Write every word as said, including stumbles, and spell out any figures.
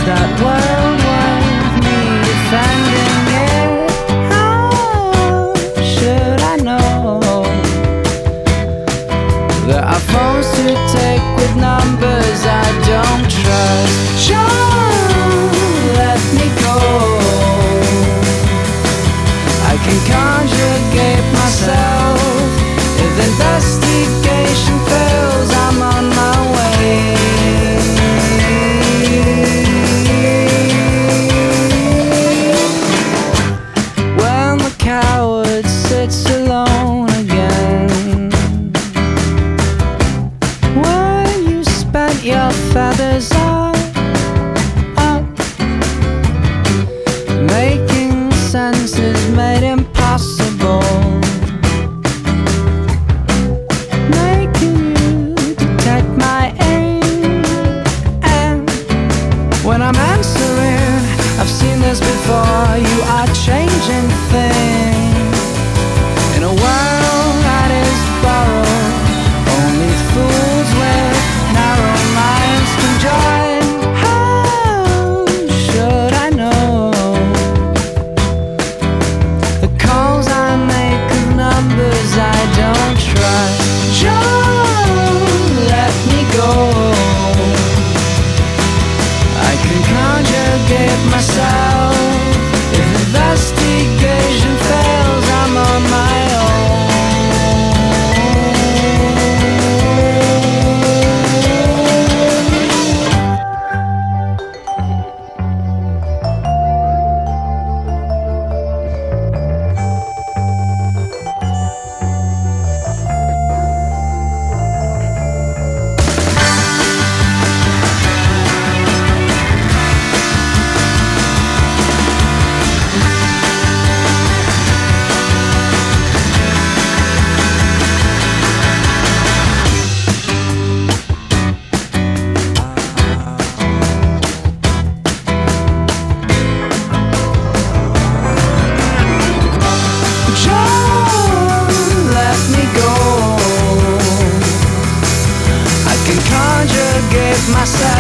that world worth me defending it? How should I know? There are phones to take with numbers I don't trust. Just let me go. I can conjugate myself. If investigation fails, I'm on my way. When the coward sits alone again, when you spent your feathers up, up, making sense is made impossible, making you detect my aim. And when I'm answering, I've seen this before, you are changing things in a world that is borrowed. Only fools with narrow minds can join. How should I know? The calls I make of numbers I don't trust. Just let me go. I can conjugate myself. If investigation fails, I'm on my own. Myself